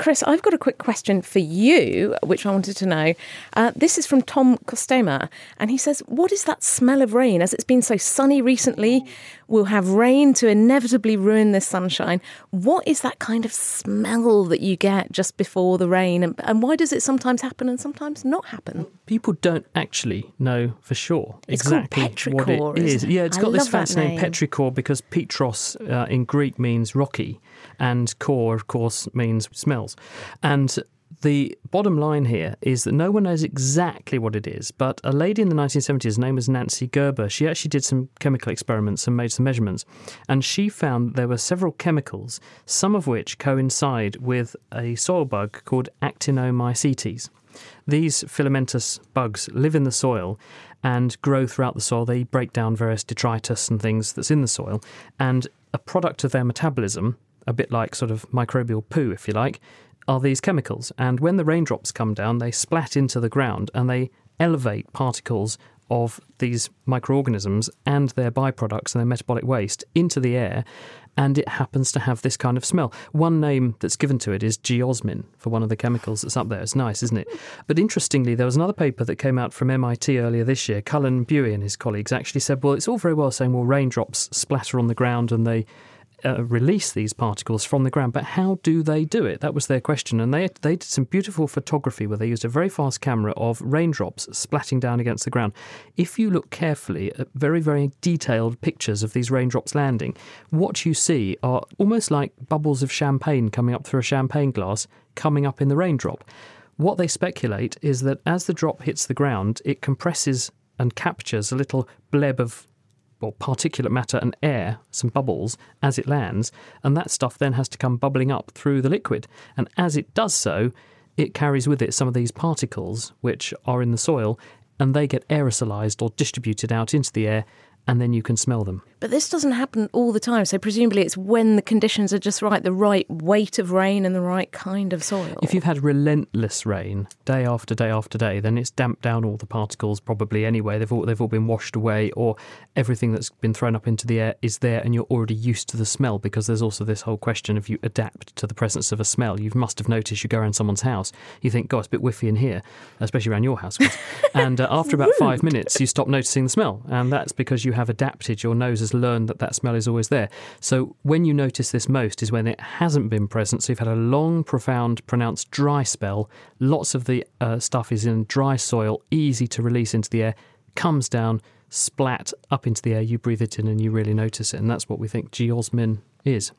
Chris, I've got a quick question for you, which I wanted to know. This is from Tom Costema, and he says, what is that smell of rain? As it's been so sunny recently, we'll have rain to inevitably ruin this sunshine. What is that kind of smell that you get just before the rain? And why does it sometimes happen and sometimes not happen? People don't actually know for sure It's exactly called what petrichor, it is. isn't it? Yeah, it's I got this love that fancy name, name. petrichor, because petros in Greek means rocky, and core, of course, means smells. And the bottom line here is that no one knows exactly what it is, but a lady in the 1970s named was Nancy Gerber, she actually did some chemical experiments and made some measurements, and she found there were several chemicals, some of which coincide with a soil bug called actinomycetes. These filamentous bugs live in the soil and grow throughout the soil. They break down various detritus and things that's in the soil, and a product of their metabolism, a bit like sort of microbial poo, if you like, are these chemicals. And when the raindrops come down, they splat into the ground and they elevate particles of these microorganisms and their byproducts and their metabolic waste into the air, and it happens to have this kind of smell. One name that's given to it is geosmin, for one of the chemicals that's up there. It's nice, isn't it? But interestingly, there was another paper that came out from MIT earlier this year. Cullen Buey and his colleagues actually said, well, it's all very well saying, well, raindrops splatter on the ground and they release these particles from the ground, but how do they do it? That was their question, and they did some beautiful photography where they used a very fast camera of raindrops splatting down against the ground. If you look carefully at very, very detailed pictures of these raindrops landing, what you see are almost like bubbles of champagne coming up through a champagne glass, coming up in the raindrop. What they speculate is that as the drop hits the ground, it compresses and captures a little bleb of particulate matter and air, some bubbles, as it lands, and that stuff then has to come bubbling up through the liquid. And as it does so, it carries with it some of these particles which are in the soil, and they get aerosolized or distributed out into the air, and then you can smell them. But this doesn't happen all the time, so presumably it's when the conditions are just right, the right weight of rain and the right kind of soil. If you've had relentless rain, day after day after day, then it's damped down all the particles probably anyway. They've all been washed away, or everything that's been thrown up into the air is there and you're already used to the smell, because there's also this whole question of you adapt to the presence of a smell. You must have noticed, you go around someone's house, you think, God, it's a bit whiffy in here, especially around your house. And after about 5 minutes, you stop noticing the smell, and that's because you have adapted. Your nose has learned that smell is always there. So when you notice this most is when it hasn't been present. So you've had a long, profound, pronounced dry spell. Lots of the stuff is in dry soil, easy to release into the air, comes down, splat up into the air, you breathe it in and you really notice it. And that's what we think geosmin is.